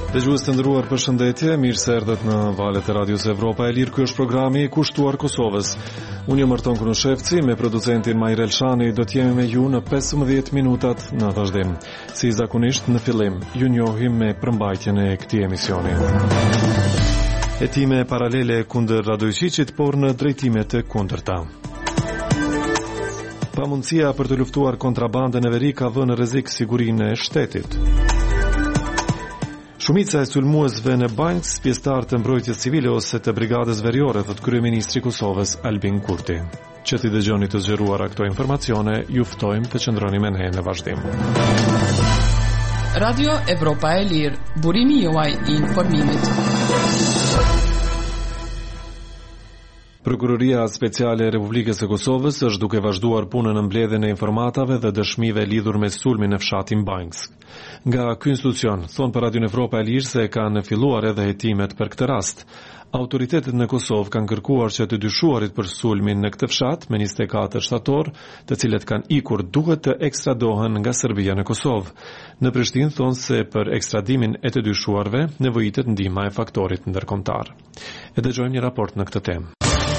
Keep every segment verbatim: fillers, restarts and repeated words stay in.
Dëgjues të nderuar, përshëndetje, mirë se erdhët në valët e Radios Evropa e Lirë. Ky është programi i kushtuar Kosovës. Unë jam Arton Kunushevci, me producentin Majrel Elshani do të jemi me ju në pesëmbëdhjetë minutat në vazhdim. Si zakonisht në fillim, ju njohim me përmbajtjen e këtij emisioni. Hetime paralele kundër Radojqiqit, por në drejtime të kundërta. Pamundësia për të luftuar kontrabandën e veri ka vënë në rrezik sigurinë e shtetit. Shumica e sulmuesve në Banjsk, pjesëtar të mbrojtjes civile ose të brigadës veriore, thot kryeministri i Kosovës Albin Kurti. Që t'i dëgjoni të zgjeruara këto informacione, ju ftojmë të qëndroni me ne në vazhdim. Radio Evropa e Lirë, burimi juaj i informimit. Prokuroria Speciale e Republikës së Kosovës është duke vazhduar punën në mbledhjen e informatave dhe dëshmive lidhur me sulmin në fshatin Banjsk. Nga ky institucion, thon për Radio Evropa e Lirë se kanë filluar edhe hetimet për këtë rast. Autoritetet në Kosovë kanë kërkuar që të dyshuarit për sulmin në këtë fshat me njëzet e katër shtator, të cilët kanë ikur, duhet të ekstradohen nga Serbia në Kosovë. Në Prishtinë thonë se për ekstradimin e të dyshuarve nevojitet ndihma e faktorit ndërkombëtar. E dëgjojmë një raport në këtë temë.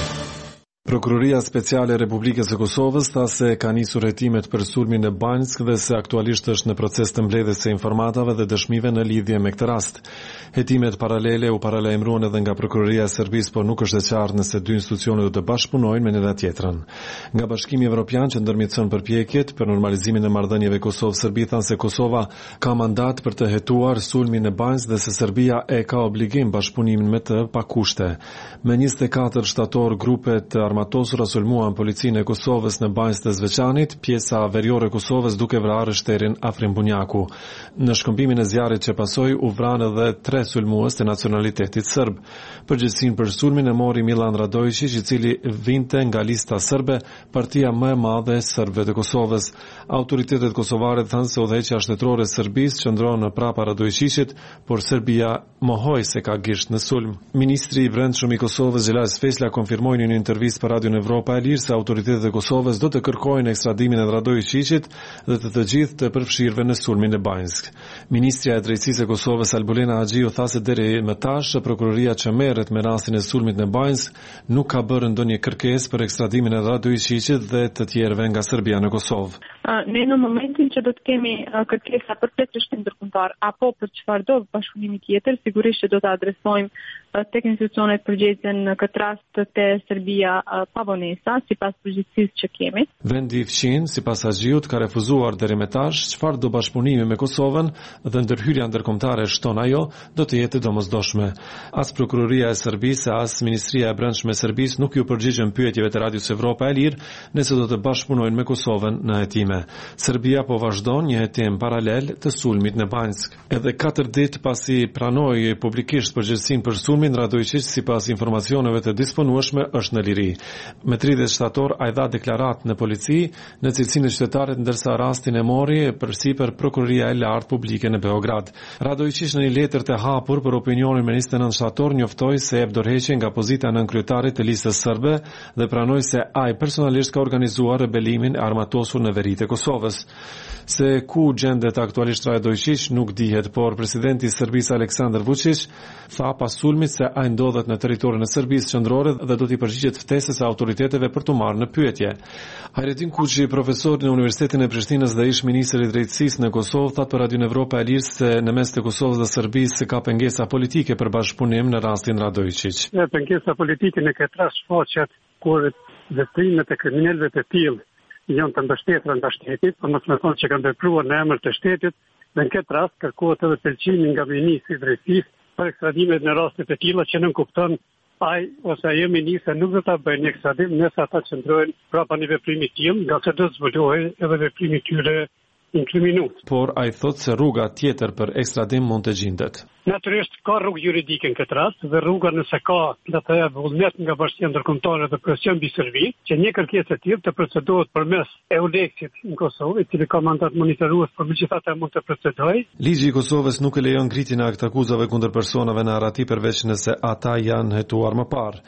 Prokuroria Speciale e Republikës së Kosovës tha se ka nisur hetimet për sulmin në Banjsk dhe se aktualisht është në proces të mbledhjes së informatave dhe dëshmive në lidhje me këtë rast. Hetimet paralele u paralajmëruan edhe nga Prokuroria e Serbisë, por nuk është e qartë nëse dy institucionet do të bashkëpunojnë me njëra tjetrën. Nga Bashkimi Evropian që ndërmjetëson përpjekjet për normalizimin e marrëdhënieve Kosovë-Serbi thanë se Kosova ka mandat për të hetuar sulmin në Banjsk dhe se Serbia e ka obligim bashkëpunimin me të pa kushte. Me njëzet e katër shtator grupet armatosura sulmuan policinë e Kosovës në Banjsk të Zveçanit, pjesa veriore e Kosovës duke vrarë shterin Afrim Bunjaku. Në shkëmbimin e zjarrit që pasoi u vranë edhe tre sulmues të nacionalitetit serb. Përgjegjësinë për sulmin e mori Milan Radojqić, i cili vinte nga lista serbe, partia më e madhe e serbëve të Kosovës. Autoritetet kosovare thanë se udhëheqja shtetërore e Serbisë qëndron prapa Radojqićit, por Serbia mohoi se ka gisht në sulm. Ministri i Brendshëm i Kosovës Xhelal Sfesla konfirmoi në një intervistë për Radio Evropa e Lirë se autoritetet e Kosovës do të kërkojnë ekstradimin e Radojqićit dhe të të gjithë të përfshirëve në sulmin e Banjsk. Ministrja e Drejtësisë e Kosovës Albulena Haxhiu tha se deri më tash prokuroria që merret me rastin e sulmit në Banjsk nuk ka bërë ndonjë kërkesë për ekstradimin e Radojqićit dhe të tjerëve nga Serbia në Kosovë. Ne në momentin që do të kemi kërkesa për plotësim ndërkombëtar apo për çfarëdo bashkëpunimi tjetër, sigurisht që do të adresojmë tek institucionet përgjegjëse në këtë rast te Serbia pa vonesa, sipas përgjegjësisë që kemi. Vendi i fqin, sipas Haxhiut, ka refuzuar deri më tash çfarëdo bashkëpunimi me Kosovën dhe ndërhyrja ndërkombëtare, shton ajo, do të jetë domosdoshme. As prokuroria e Serbisë, as Ministria e Brendshme e Serbisë nuk ju përgjigjen pyetjeve të Radios Evropa e Lirë nëse do të bashkëpunojnë me Kosovën në hetime. Serbia po vazhdon një hetim paralel të sulmit në Banjsk. Edhe katër ditë pasi pranoi publikisht përgjegjësinë për sulmin, Radojqić sipas informacioneve të disponueshme është në liri. Me tridhjetë shtator ai dha deklaratë në polici në cilësinë e qytetarit, ndërsa rastin e mori përsipër prokuroria e lartë publike në Beograd. Radojqić në një letër të hapur për opinionin me njëzet e nëntë shtator njoftoi se jep dorëheqje nga pozita e nënkryetarit të listës serbe dhe pranoi se ai personalisht ka organizuar rebelimin e armatosur në veritë e Kosovës. Se ku gjendet aktualisht Radojqić nuk dihet, por presidenti i Serbisë Aleksandar Vučić tha pas sulmit se ai ndodhet në territorin e Serbisë qendrore dhe do t'i përgjigjet ftesës së autoriteteve për t'u marrë në pyetje. Hayretin Kuçi, profesor në Universitetin e Prishtinës dhe ish ministri i drejtësisë në Kosovë, tha për Radio Evropa e Lirë se në mes të Kosovës dhe Serbisë ka pengesa politike për bashkëpunim në rastin Radojqić. Ja, pengesa politike në këtë rast shfaqet kur veprimet e kriminalëve të tillë janë të mbështetura nga shteti, por mos më thonë që kanë vepruar në emër të shtetit, dhe në këtë rast kërkohet edhe pëlqimi nga ministri i drejtësisë për ekstradimet në raste të tilla që nuk kupton ai ose ajo ministre nuk do ta bëjnë ekstradim nëse ata qëndrojnë prapa një veprimi të tillë, nga se do të zbulohet edhe veprimi i tyre inkriminut. Por ai thot se rruga tjetër për ekstradim mund të gjendet. Natyrisht ka rrugë juridike në këtë rast dhe rruga nëse ka le të thënë vullnet nga bashkia ndërkombëtare dhe presion mbi Serbi, që një kërkesë e tillë të procedohet përmes EULEX-it në Kosovë, i cili ka mandat monitorues, por megjithatë mund të procedojë. Ligji i Kosovës nuk e lejon ngritjen e akt akuzave kundër personave në arati përveç nëse ata janë hetuar më parë.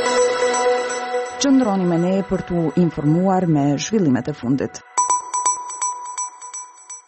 Qëndroni me ne për t'u informuar me zhvillimet e fundit.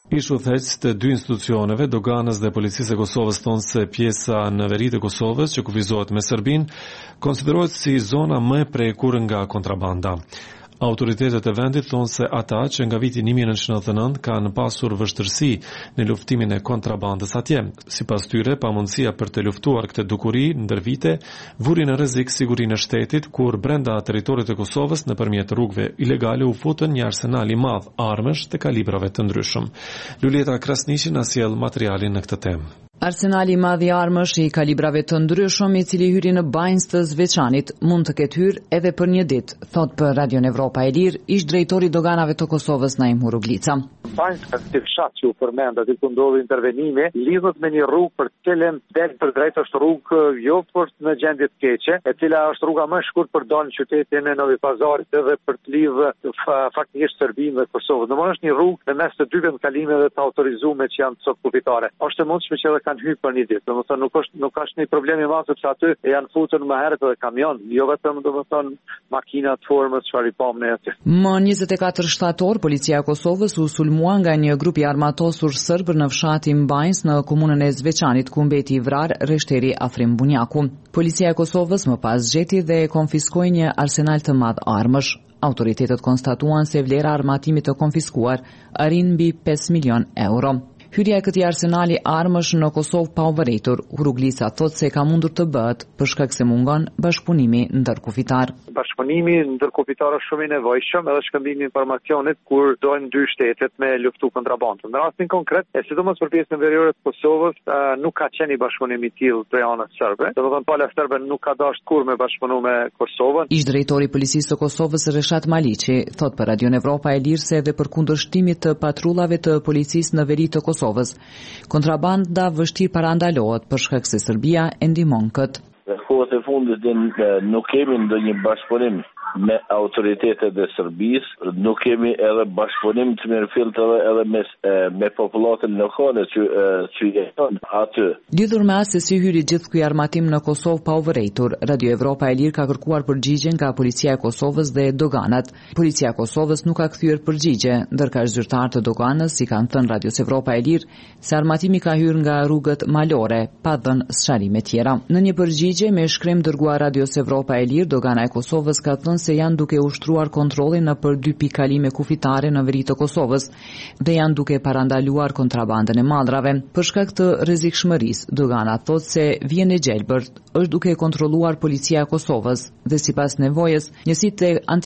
Ish udhëheqës të dy institucioneve, doganës dhe policisë e Kosovës, thonë se pjesa në veri të Kosovës që kufizohet me Serbinë konsiderohet si zona më e prekur nga kontrabanda. Autoritetet e vendit thonë se ata që nga viti një mijë nëntëqind e nëntëdhjetë e nëntë kanë pasur vështirësi në luftimin e kontrabandës atje. Sipas tyre, pamundësia për të luftuar këtë dukuri ndër vite vuri në rrezik sigurinë e shtetit, kur brenda territorit të Kosovës nëpërmjet rrugëve ilegale u futën një arsenal i madh armësh të kalibrave të ndryshëm. Lulieta Krasniqi na sjell materialin në këtë temë. Arsenali i madh i armësh i kalibrave të ndryshëm i cili hyri në banjës të Zveçanit mund të ketë hyrë edhe për një ditë, thot për Radion Evropa e Lirë ish drejtori doganave të Kosovës Naim Huruglica. Banjska si fshat që u përmend aty ku ndodhi intervenimi lidhet me një rrugë për të cilën del për drejt është rrugë jo për në gjendje të keqe, e cila është rruga më e shkurt për dalë në qytetin e Novi Pazarit edhe për të lidhur faktikisht Serbinë dhe Kosovën. Domethënë është një rrugë në mes të dy vendkalimeve të autorizuara që janë sot kufitare. Është e mundshme që kanë hyrë për një ditë. Domethënë nuk është nuk ka asnjë problem i madh sepse aty janë futur më herët edhe kamion, jo vetëm domethënë makina të formës çfarë i pam ne aty. Më njëzet e katër shtator, policia e Kosovës u sulmua nga një grup i armatosur serb në fshatin Banjës në komunën e Zveçanit ku mbeti i vrarë Reshteri Afrim Bunjaku. Policia e Kosovës më pas gjeti dhe konfiskoi një arsenal të madh armësh. Autoritetet konstatuan se vlera e armatimit të konfiskuar arrin mbi pesë milion euro. Hyrja e këtij arsenali armësh në Kosovë pa u vërejtur, Huruglica thotë se ka mundur të bëhet për shkak se mungon bashkëpunimi ndërkufitar. Bashkëpunimi ndërkufitar është shumë i nevojshëm edhe shkëmbimi i informacionit kur dojnë dy shtetet me luftu kontrabandën. Në rastin konkret, e sidomos për pjesën veriore të Kosovës, nuk ka qenë bashkëpunim i tillë prej anës serbe. Domethënë pala serbe nuk ka dashur kur me bashkëpunu me Kosovën. Ish drejtori i policisë së Kosovës Reshat Maliqi thotë për Radion Evropa e Lirë se edhe për kundërshtimit të patrullave të policisë në veri të Kosovës kontrabanda vështirë parandalohet për shkak se Serbia e ndihmon këtë. Në kohët e fundit nuk kemi ndonjë bashkëpunim me autoritetet e Serbisë, nuk kemi edhe bashkëpunim të mirëfillt edhe edhe me me popullatën lokale që që jeton aty. Lidhur me atë se si hyri gjithë ky armatim në Kosovë pa u vërejtur, Radio Evropa e Lirë ka kërkuar përgjigje nga policia e Kosovës dhe doganat. Policia e Kosovës nuk ka kthyer përgjigje, ndërkaq zyrtarët të doganës si kanë thënë Radios Evropa e Lirë se armatimi ka hyrë nga rrugët malore, pa dhënë sqarime tjera. Në një përgjigje me shkrim dërguar Radios Evropa e Lirë, dogana e Kosovës ka thënë se janë duke ushtruar kontrollin në për dy pikalime kufitare në veri të Kosovës dhe janë duke parandaluar kontrabandën e maldrave. Për shkak të rrezikshmërisë, dogana thotë se vjen e gjelbërt është duke kontrolluar policia e Kosovës dhe sipas nevojës njësitë